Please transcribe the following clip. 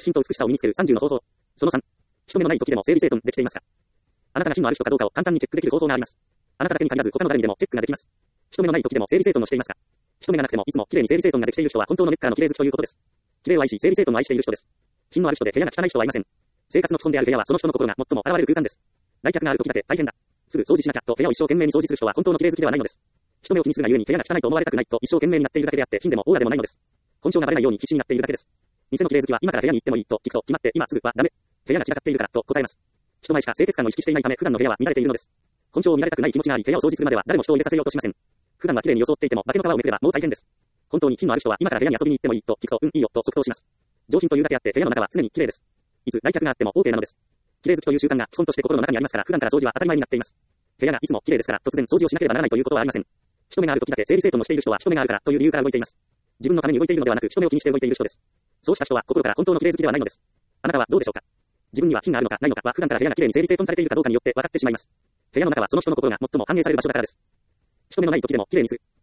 品と美しさを身につける30の方法。その3。人目のない時でも整理整頓できていますか？あなたが品のある人かどうかを簡単にチェックできる方法があります。あなただけに限らず他の誰にでもチェックができます。人目のない時でも整理整頓をしていますか？人目がなくてもいつも綺麗に整理整頓ができている人は本当のネッカーの綺麗好きということです。綺麗を愛し整理整頓を愛している人です。品のある人で部屋が汚い人はいません。生活の基本である部屋はその人の心が最も現れる空間です。来客がある時だけ大変だ。すぐ掃除しなきゃと部屋を一生懸命に掃除する人は本当の綺麗好きではないのです。人目を気にするがゆえに部屋が汚いと思われたくないと一生懸命になっているだけであって品でもオーラでもないのです。本性がバレないように必死になっているだけです。店の綺麗好きは今から部屋に行ってもいいと聞くと決まって今すぐはダメ。部屋が散らかっているからと答えます。人前しか清潔感を意識していないため普段の部屋は見られているのです。本性を見られたくない気持ちがあり部屋を掃除するまでは誰も人を入れさせようとしません。普段は綺麗に装っていても化けの皮をめくればもう大変です。本当に品のある人は今から部屋に遊びに行ってもいいと聞くといいよと即答します。上品というだけあって部屋の中は常に綺麗です。いつ来客があっても OK なのです。綺麗好きという習慣が基本として心の中にありますから普段から掃除は当たり前になっています。部屋がいつも綺麗ですから突然掃除をしなければならないということはありません。人目がある時だけ整理整頓をしている人は人目があるからという理由から動いています。自分のために動いているのではなく人目を気にして動いている人です。そうした人は心から本当の綺麗好きではないのです。あなたはどうでしょうか？自分には品があるのかないのかは普段から部屋が綺麗に整理整頓されているかどうかによって分かってしまいます。部屋の中はその人の心が最も反映される場所だからです。人目のない時でも綺麗にする。